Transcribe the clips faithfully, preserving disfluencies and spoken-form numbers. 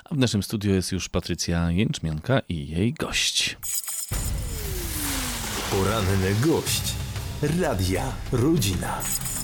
A w naszym studiu jest już Patrycja Jęczmianka i jej gość. Poranny gość Radia Rodzina.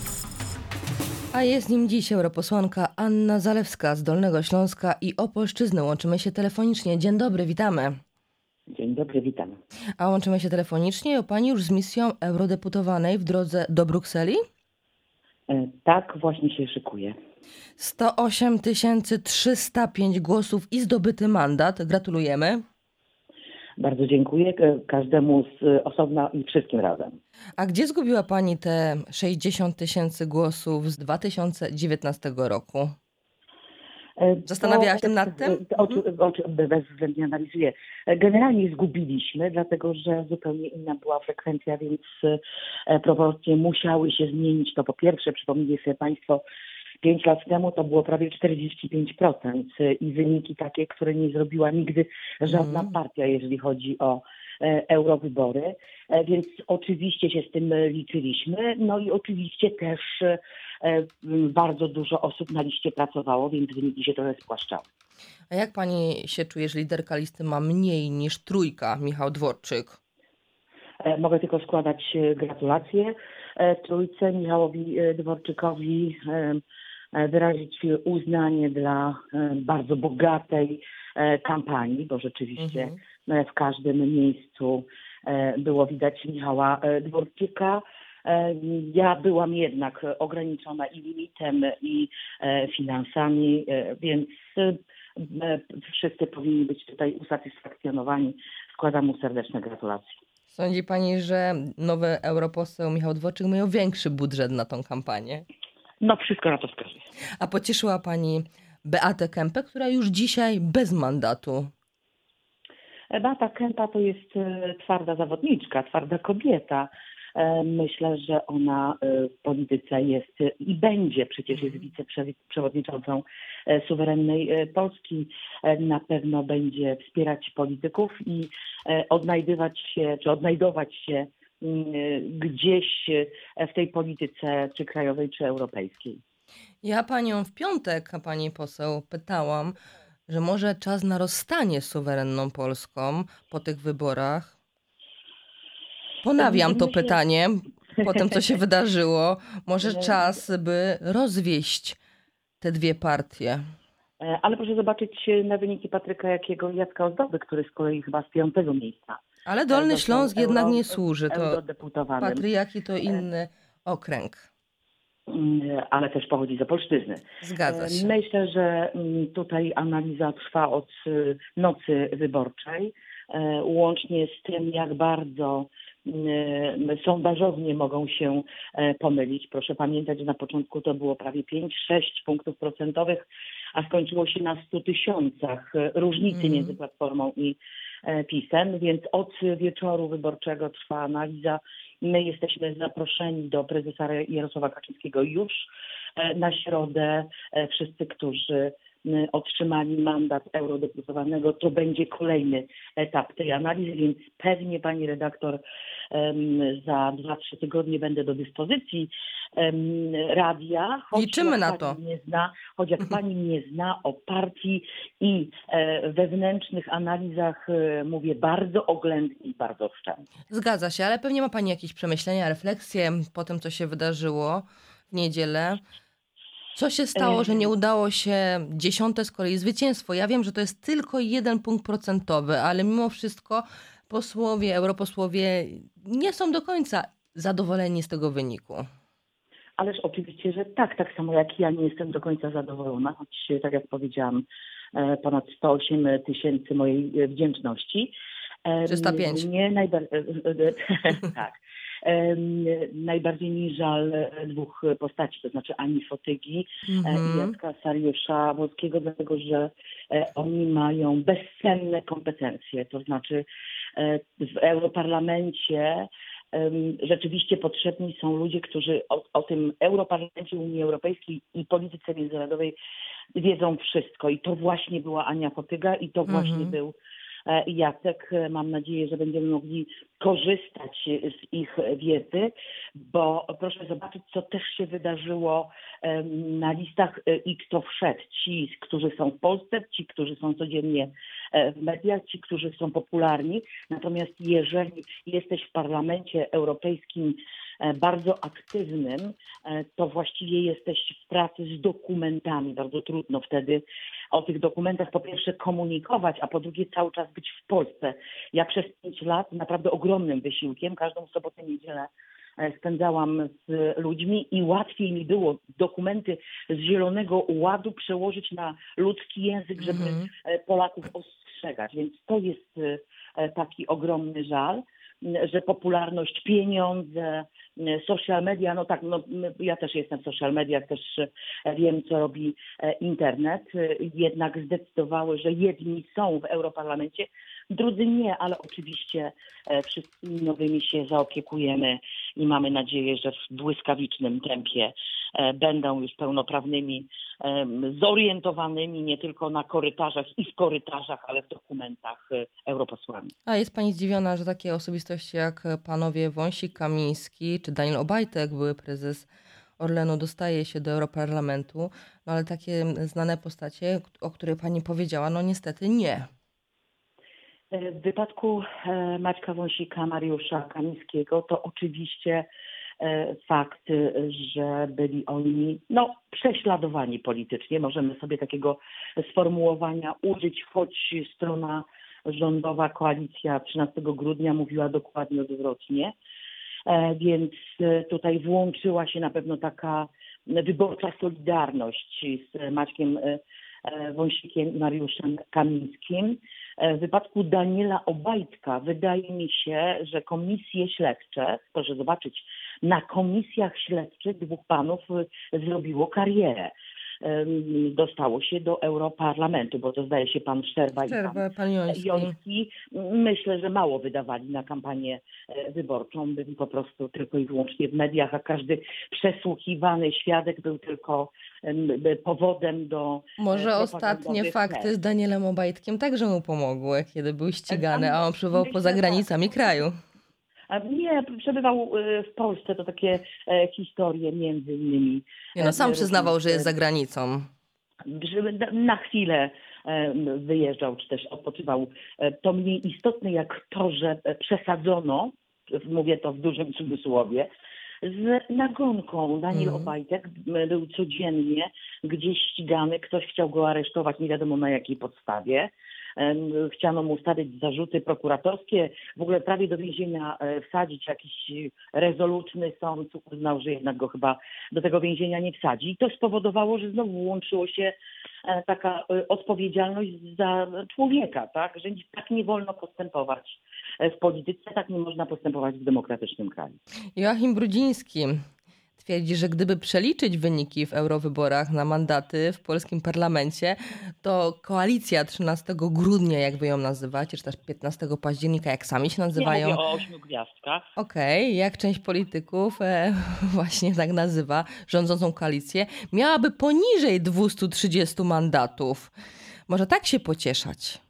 A jest nim dziś europosłanka Anna Zalewska z Dolnego Śląska i Opolszczyzny. Łączymy się telefonicznie. Dzień dobry, witamy. Dzień dobry, witam. A łączymy się telefonicznie o pani już z misją eurodeputowanej w drodze do Brukseli? E, tak, właśnie się szykuję. sto osiem tysięcy trzysta pięć głosów i zdobyty mandat. Gratulujemy. Bardzo dziękuję każdemu z osobna i wszystkim razem. A gdzie zgubiła pani te sześćdziesiąt tysięcy głosów z dwa tysiące dziewiętnastego roku? Zastanawiała się nad tym? Oczy bezwzględnie analizuję. Generalnie zgubiliśmy, dlatego że zupełnie inna była frekwencja, więc proporcje musiały się zmienić. To po pierwsze, przypomnijcie sobie Państwo, pięć lat temu to było prawie czterdzieści pięć procent i wyniki takie, które nie zrobiła nigdy żadna mm. partia, jeżeli chodzi o e, eurowybory. E, więc oczywiście się z tym liczyliśmy. No i oczywiście też e, bardzo dużo osób na liście pracowało, więc wyniki się trochę spłaszczały. A jak pani się czuje, że liderka listy ma mniej niż trójka, Michał Dworczyk? E, mogę tylko składać gratulacje e, trójce, Michałowi Dworczykowi, e, wyrazić uznanie dla bardzo bogatej kampanii, bo rzeczywiście mhm. w każdym miejscu było widać Michała Dworczyka. Ja byłam jednak ograniczona i limitem, i finansami, więc wszyscy powinni być tutaj usatysfakcjonowani. Składam mu serdeczne gratulacje. Sądzi pani, że nowy europoseł Michał Dworczyk miał większy budżet na tą kampanię? No wszystko na to wskazuje. A pocieszyła pani Beatę Kempę, która już dzisiaj bez mandatu? Beata Kempa to jest twarda zawodniczka, twarda kobieta. Myślę, że ona w polityce jest i będzie, przecież jest wiceprzewodniczącą suwerennej Polski. Na pewno będzie wspierać polityków i odnajdywać się, czy odnajdować się gdzieś w tej polityce, czy krajowej, czy europejskiej. Ja panią w piątek, pani poseł, pytałam, że może czas na rozstanie z suwerenną Polską po tych wyborach. Ponawiam to Myślę... pytanie po tym, co się wydarzyło. Może czas, by rozwieść te dwie partie. Ale proszę zobaczyć na wyniki Patryka Jakiego i Jacka Ozdoby, który z kolei chyba z piątego miejsca. Ale Dolny Śląsk euro, jednak nie służy. To Patryk Jaki to inny okręg. Ale też pochodzi z Opolszczyzny. Zgadza się. Myślę, że tutaj analiza trwa od nocy wyborczej, łącznie z tym, jak bardzo sondażownie mogą się pomylić. Proszę pamiętać, że na początku to było prawie pięć sześć punktów procentowych, a skończyło się na stu tysiącach różnicy mm. między Platformą i PiS-em, więc od wieczoru wyborczego trwa analiza. My jesteśmy zaproszeni do prezesa Jarosława Kaczyńskiego już na środę. Wszyscy, którzy otrzymali mandat eurodeputowanego, to będzie kolejny etap tej analizy, więc pewnie pani redaktor za dwa trzy tygodnie będę do dyspozycji radia. Liczymy na to. Nie zna, choć jak pani nie zna o partii i wewnętrznych analizach, mówię bardzo oględnie i bardzo oszczędnie. Zgadza się, ale pewnie ma pani jakieś przemyślenia, refleksje po tym, co się wydarzyło w niedzielę. Co się stało, że nie udało się dziesiąte z kolei zwycięstwo? Ja wiem, że to jest tylko jeden punkt procentowy, ale mimo wszystko posłowie, europosłowie nie są do końca zadowoleni z tego wyniku. Ależ oczywiście, że tak, tak samo jak ja nie jestem do końca zadowolona, choć tak jak powiedziałam, ponad sto osiem tysięcy mojej wdzięczności. trzysta pięć. Nie najbardziej, tak. Najbardziej mi żal dwóch postaci, to znaczy Ani Fotygi mm-hmm. i Jacka Sariusza-Wolskiego, dlatego że oni mają bezcenne kompetencje, to znaczy w Europarlamencie rzeczywiście potrzebni są ludzie, którzy o, o tym Europarlamencie Unii Europejskiej i polityce międzynarodowej wiedzą wszystko i to właśnie była Ania Fotyga i to mm-hmm. właśnie był i Jacek. Mam nadzieję, że będziemy mogli korzystać z ich wiedzy, bo proszę zobaczyć, co też się wydarzyło na listach i kto wszedł. Ci, którzy są w Polsce, ci, którzy są codziennie w mediach, ci, którzy są popularni. Natomiast jeżeli jesteś w Parlamencie Europejskim bardzo aktywnym, to właściwie jesteś w pracy z dokumentami. Bardzo trudno wtedy o tych dokumentach po pierwsze komunikować, a po drugie cały czas być w Polsce. Ja przez pięć lat naprawdę ogromnym wysiłkiem, każdą sobotę, niedzielę spędzałam z ludźmi i łatwiej mi było dokumenty z Zielonego Ładu przełożyć na ludzki język, żeby mhm. Polaków ostrzegać. Więc to jest taki ogromny żal, że popularność, pieniądze, social media, no tak, no, ja też jestem w social mediach, też wiem, co robi internet, jednak zdecydowały, że jedni są w Europarlamencie, drudzy nie, ale oczywiście wszystkimi nowymi się zaopiekujemy i mamy nadzieję, że w błyskawicznym tempie będą już pełnoprawnymi, zorientowanymi nie tylko na korytarzach i w korytarzach, ale w dokumentach europosłami. A jest pani zdziwiona, że takie osobistości jak panowie Wąsik, Kamiński czy Daniel Obajtek, były prezes Orlenu, dostaje się do Europarlamentu, no ale takie znane postacie, o których pani powiedziała, no niestety nie. W wypadku Maćka Wąsika, Mariusza Kamińskiego to oczywiście fakt, że byli oni no, prześladowani politycznie. Możemy sobie takiego sformułowania użyć, choć strona rządowa, koalicja trzynastego grudnia mówiła dokładnie odwrotnie. Więc tutaj włączyła się na pewno taka wyborcza solidarność z Maćkiem Wąsikiem i Mariuszem Kamińskim. W wypadku Daniela Obajtka wydaje mi się, że komisje śledcze, proszę zobaczyć, na komisjach śledczych dwóch panów zrobiło karierę. Dostało się do Europarlamentu, bo to zdaje się pan Szczerba, Szczerba i pan Joński. Joński. Myślę, że mało wydawali na kampanię wyborczą. Byli po prostu tylko i wyłącznie w mediach, a każdy przesłuchiwany świadek był tylko powodem do... Może ostatnie fakty z Danielem Obajtkiem także mu pomogły, kiedy był ścigany, a on przebywał poza granicami kraju. Nie, przebywał w Polsce, to takie historie między innymi. Nie, no sam przyznawał, że jest za granicą. Na chwilę wyjeżdżał, czy też odpoczywał. To mniej istotne jak to, że przesadzono, mówię to w dużym cudzysłowie, z nagonką. Daniel mm. Obajtek był codziennie gdzieś ścigany, ktoś chciał go aresztować, nie wiadomo na jakiej podstawie. Chciano mu stawiać zarzuty prokuratorskie, w ogóle prawie do więzienia wsadzić. Jakiś rezolutny sąd uznał, że jednak go chyba do tego więzienia nie wsadzi. I to spowodowało, że znowu łączyło się taka odpowiedzialność za człowieka, tak? Że tak nie wolno postępować w polityce, tak nie można postępować w demokratycznym kraju. Joachim Brudziński twierdzi, że gdyby przeliczyć wyniki w eurowyborach na mandaty w polskim parlamencie, to koalicja trzynastego grudnia, jak wy ją nazywacie, czy też piętnastego października, jak sami się nazywają. Nie mówię o ośmiu gwiazdkach. Okej, okay, jak część polityków e, właśnie tak nazywa rządzącą koalicję, miałaby poniżej dwieście trzydzieści mandatów. Może tak się pocieszać?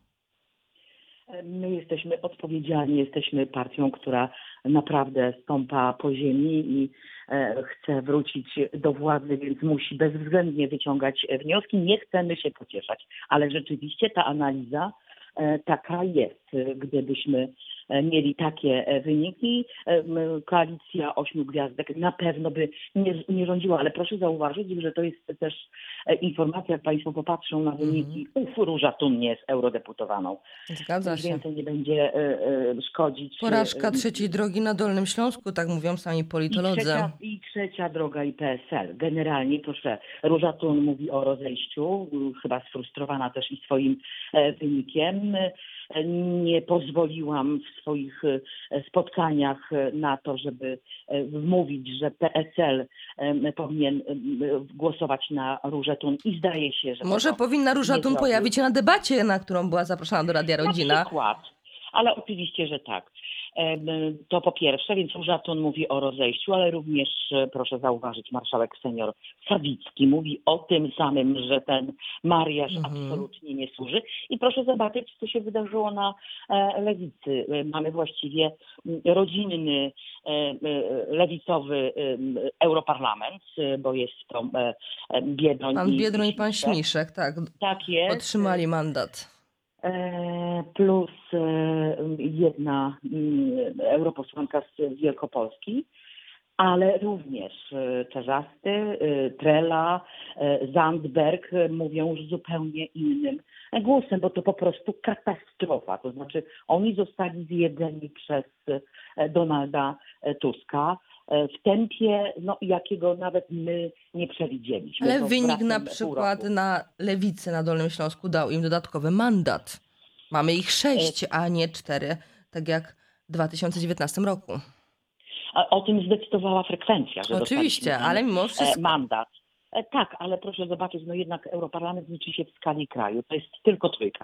My jesteśmy odpowiedzialni, jesteśmy partią, która naprawdę stąpa po ziemi i chce wrócić do władzy, więc musi bezwzględnie wyciągać wnioski. Nie chcemy się pocieszać, ale rzeczywiście ta analiza taka jest. Gdybyśmy mieli takie wyniki, koalicja ośmiu gwiazdek na pewno by nie, nie rządziła, ale proszę zauważyć, że to jest też informacja, jak państwo popatrzą na wyniki, mm-hmm. uf, Róża Thun nie jest eurodeputowaną. Zgadza się. Więcej nie będzie szkodzić. Porażka trzeciej drogi na Dolnym Śląsku, tak mówią sami politolodzy. I trzecia, i trzecia droga i P S L. Generalnie, proszę, Róża Thun mówi o rozejściu, chyba sfrustrowana też i swoim wynikiem. Nie pozwoliłam w swoich spotkaniach na to, żeby wmówić, że P S L powinien głosować na Różę Thun i zdaje się, że... Może powinna Róża Thun pojawić się na debacie, na którą była zaproszona do Radia Rodzina. Na przykład. Ale oczywiście, że tak. To po pierwsze, więc Różatun mówi o rozejściu, ale również, proszę zauważyć, marszałek senior Sawicki mówi o tym samym, że ten mariaż Mhm. absolutnie nie służy. I proszę zobaczyć, co się wydarzyło na lewicy. Mamy właściwie rodzinny, lewicowy europarlament, bo jest to Biedroń Pan i Biedroń i pan Śmiszek. Śmiszek, tak, Tak jest. otrzymali mandat. Plus jedna europosłanka z Wielkopolski, ale również Czarzasty, Trela, Zandberg mówią już zupełnie innym głosem, bo to po prostu katastrofa. To znaczy oni zostali zjedzeni przez Donalda Tuska w tempie, no, jakiego nawet my nie przewidzieliśmy. Ale To wynik wraz na pół przykład roku. na Lewicy na Dolnym Śląsku dał im dodatkowy mandat. Mamy ich sześć, a nie cztery, tak jak w dwa tysiące dziewiętnastym roku. A o tym zdecydowała frekwencja, że Oczywiście, dostaliśmy ten, ale mimo wszystko. e, mandat. E, Tak, ale proszę zobaczyć, no jednak Europarlament liczy się w skali kraju. To jest tylko trójka.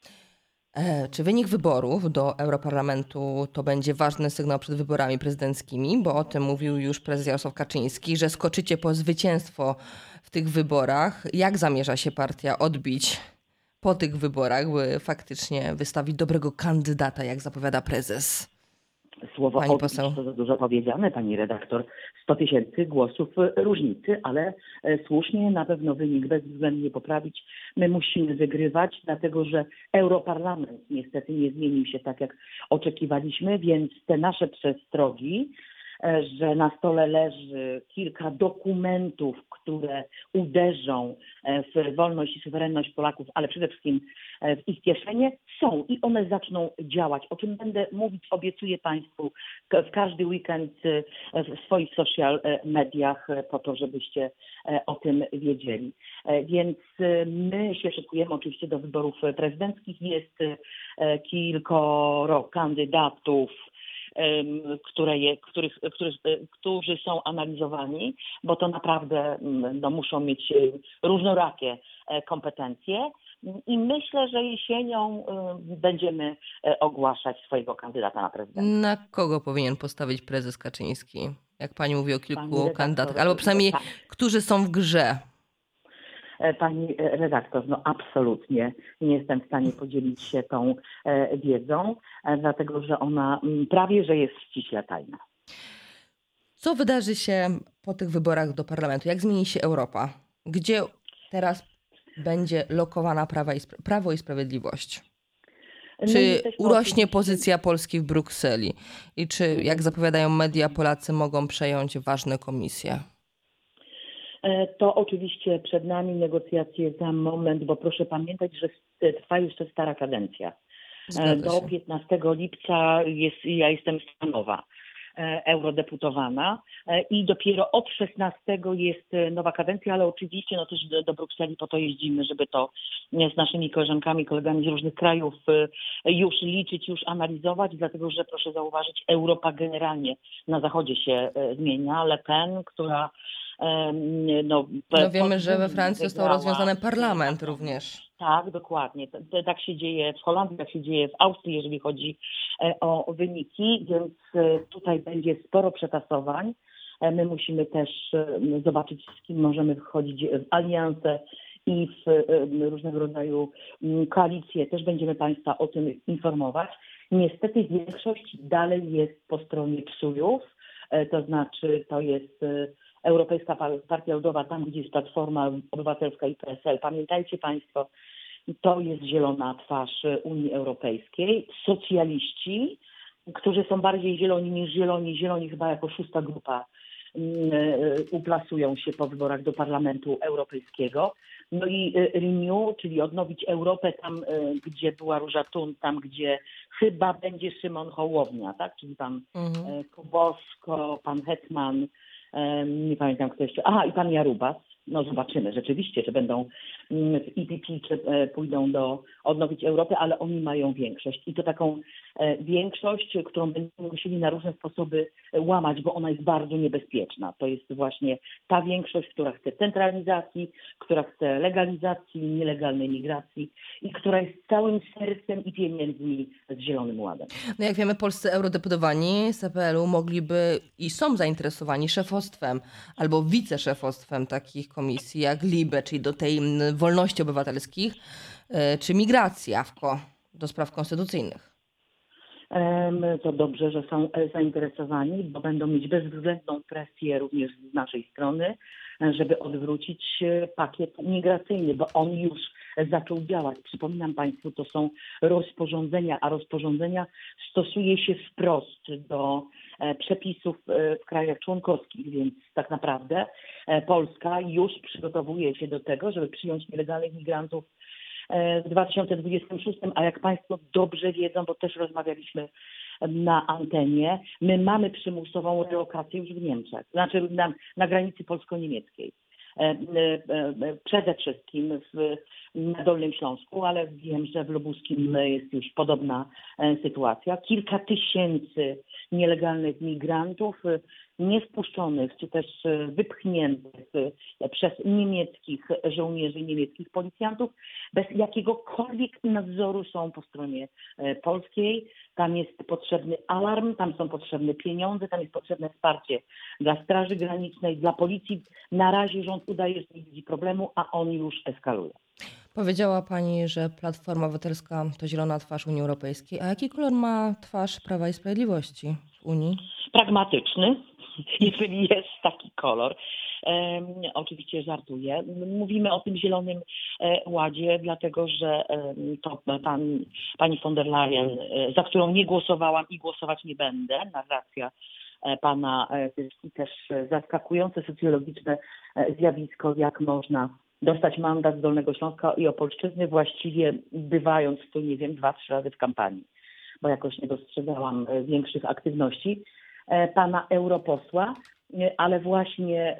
E, czy wynik wyborów do Europarlamentu to będzie ważny sygnał przed wyborami prezydenckimi? Bo o tym mówił już prezes Jarosław Kaczyński, że skoczycie po zwycięstwo w tych wyborach. Jak zamierza się partia odbić po tych wyborach, by faktycznie wystawić dobrego kandydata, jak zapowiada prezes? Słowo Pani odbić poseł. to za dużo powiedziane, pani redaktor. sto tysięcy głosów różnicy, ale e, słusznie na pewno wynik bezwzględnie poprawić. My musimy wygrywać, dlatego że Europarlament niestety nie zmienił się tak, jak oczekiwaliśmy, więc te nasze przestrogi, e, że na stole leży kilka dokumentów, które uderzą e, w wolność i suwerenność Polaków, ale przede wszystkim e, w ich kieszenie, są i one zaczną działać. O czym będę mówić, obiecuję Państwu k- w każdy weekend e, w swoich social e, mediach e, po to, żebyście e, o tym wiedzieli. E, Więc e, my się szykujemy oczywiście do wyborów prezydenckich. Jest e, kilkoro kandydatów, em, które je, których, których, e, którzy są analizowani, bo to naprawdę mm, no, muszą mieć e, różnorakie e, kompetencje. I myślę, że jesienią y, będziemy y, ogłaszać swojego kandydata na prezydenta. Na kogo powinien postawić prezes Kaczyński? Jak pani mówi o kilku Pani redaktor, kandydatach, albo przynajmniej tak. którzy są w grze. E, Pani e, redaktor, no absolutnie nie jestem w stanie podzielić się tą e, wiedzą, e, dlatego że ona mm, prawie, że jest ściśle tajna. Co wydarzy się po tych wyborach do parlamentu? Jak zmieni się Europa? Gdzie teraz będzie lokowana Prawa i Spra- Prawo i Sprawiedliwość? No Czy jesteśmy urośnie oczywiście- pozycja Polski w Brukseli? I czy, jak zapowiadają media, Polacy mogą przejąć ważne komisje? E, To oczywiście przed nami negocjacje za moment, bo proszę pamiętać, że s- trwa jeszcze stara kadencja. E, Zgadza Do się. piętnastego lipca jest, ja jestem stanowa e, eurodeputowana e, i dopiero od szesnastego jest e, nowa kadencja, ale oczywiście no też do, do Brukseli po to jeździmy, żeby to e, z naszymi koleżankami, kolegami z różnych krajów e, już liczyć, już analizować, dlatego że proszę zauważyć, Europa generalnie na zachodzie się e, zmienia. Le Pen, która e, no, No wiemy, że we podwójnie Francji został wygrała rozwiązany parlament wygrała. również. Tak, dokładnie. To, to, tak się dzieje w Holandii, tak się dzieje w Austrii, jeżeli chodzi e, o wyniki, więc e, tutaj będzie sporo przetasowań. E, my musimy też e, zobaczyć, z kim możemy wchodzić w alianse i w e, różnego rodzaju m, koalicje. Też będziemy Państwa o tym informować. Niestety większość dalej jest po stronie psujów, e, to znaczy to jest e, Europejska Partia Ludowa, tam gdzie jest Platforma Obywatelska i P S L. Pamiętajcie Państwo, to jest zielona twarz Unii Europejskiej. Socjaliści, którzy są bardziej zieloni niż zieloni, zieloni chyba jako szósta grupa mm, uplasują się po wyborach do Parlamentu Europejskiego. No i Renew, czyli Odnowić Europę, tam gdzie była Róża Thun, tam gdzie chyba będzie Szymon Hołownia, tak? Czyli pan Mhm. Kobosko, pan Hetman, nie pamiętam kto jeszcze, aha i pan Jarubas. No zobaczymy rzeczywiście, czy będą w E P P, czy pójdą do Odnowić Europę, ale oni mają większość. I to taką większość, którą będziemy musieli na różne sposoby łamać, bo ona jest bardzo niebezpieczna. To jest właśnie ta większość, która chce centralizacji, która chce legalizacji nielegalnej migracji i która jest całym sercem i pieniędzmi z Zielonym Ładem. No jak wiemy, polscy eurodeputowani z C P L u mogliby i są zainteresowani szefostwem albo wiceszefostwem takich komisji jak LIBE, czyli do tej wolności obywatelskich, czy migracji, AWKO, do spraw konstytucyjnych. To dobrze, że są zainteresowani, bo będą mieć bezwzględną presję również z naszej strony, żeby odwrócić pakiet migracyjny, bo on już zaczął działać. Przypominam Państwu, to są rozporządzenia, a rozporządzenia stosuje się wprost do przepisów w krajach członkowskich, więc tak naprawdę Polska już przygotowuje się do tego, żeby przyjąć nielegalnych migrantów w dwa tysiące dwudziestym szóstym, a jak Państwo dobrze wiedzą, bo też rozmawialiśmy na antenie, my mamy przymusową relokację już w Niemczech, znaczy na, na granicy polsko-niemieckiej. Przede wszystkim w, na Dolnym Śląsku, ale wiem, że w Lubuskim jest już podobna sytuacja. Kilka tysięcy nielegalnych migrantów niewpuszczonych czy też wypchniętych przez niemieckich żołnierzy, niemieckich policjantów bez jakiegokolwiek nadzoru są po stronie polskiej. Tam jest potrzebny alarm, tam są potrzebne pieniądze, tam jest potrzebne wsparcie dla Straży Granicznej, dla policji. Na razie rząd udaje, że nie widzi problemu, a on już eskaluje. Powiedziała Pani, że Platforma Obywatelska to zielona twarz Unii Europejskiej. A jaki kolor ma twarz Prawa i Sprawiedliwości w Unii? Pragmatyczny, jeżeli jest taki kolor. Um, oczywiście żartuję. Mówimy o tym Zielonym Ładzie, dlatego że um, to pan, pani von der Leyen, za którą nie głosowałam i głosować nie będę, narracja pana, też zaskakujące socjologiczne zjawisko, jak można dostać mandat z Dolnego Śląska i Opolszczyzny, właściwie bywając tu, nie wiem, dwa, trzy razy w kampanii, bo jakoś nie dostrzegałam większych aktywności pana europosła, ale właśnie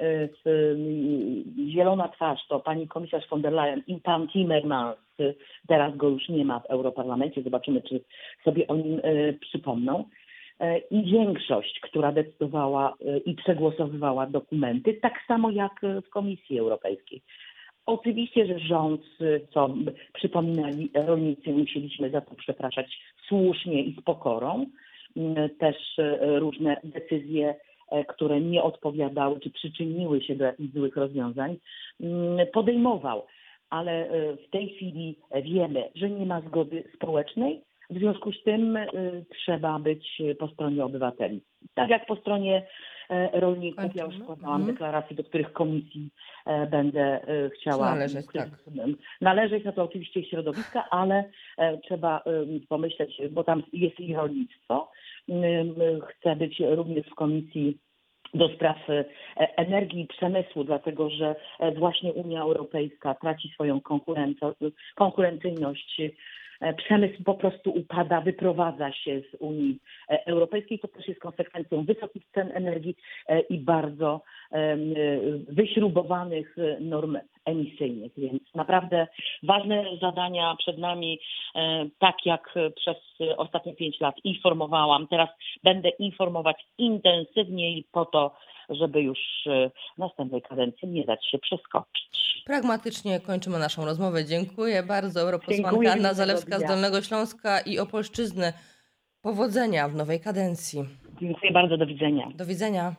zielona twarz to pani komisarz von der Leyen i pan Timmermans, teraz go już nie ma w Europarlamencie, zobaczymy, czy sobie o nim przypomną. I większość, która decydowała i przegłosowywała dokumenty, tak samo jak w Komisji Europejskiej. Oczywiście, że rząd, co przypominali rolnicy, musieliśmy za to przepraszać słusznie i z pokorą. Też różne decyzje, które nie odpowiadały czy przyczyniły się do jakichś złych rozwiązań, podejmował. Ale w tej chwili wiemy, że nie ma zgody społecznej. W związku z tym trzeba być po stronie obywateli. Tak jak po stronie rolników. Ja już składałam mhm. deklaracje, do których komisji będę chciała należeć, tak. należeć. No to oczywiście środowiska, ale trzeba pomyśleć, bo tam jest i rolnictwo. Chcę być również w komisji do spraw energii i przemysłu, dlatego że właśnie Unia Europejska traci swoją konkurencyjność. Przemysł po prostu upada, wyprowadza się z Unii Europejskiej. To też jest konsekwencją wysokich cen energii i bardzo wyśrubowanych norm emisyjnych. Więc naprawdę ważne zadania przed nami, tak jak przez ostatnie pięć lat informowałam. Teraz będę informować intensywniej po to, żeby już w następnej kadencji nie dać się przeskoczyć. Pragmatycznie kończymy naszą rozmowę. Dziękuję bardzo. Europosłanka Anna Zalewska z Dolnego Śląska i Opolszczyzny. Powodzenia w nowej kadencji. Dziękuję bardzo. Do widzenia. Do widzenia.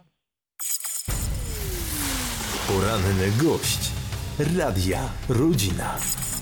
Poranny gość Radia Rodzina.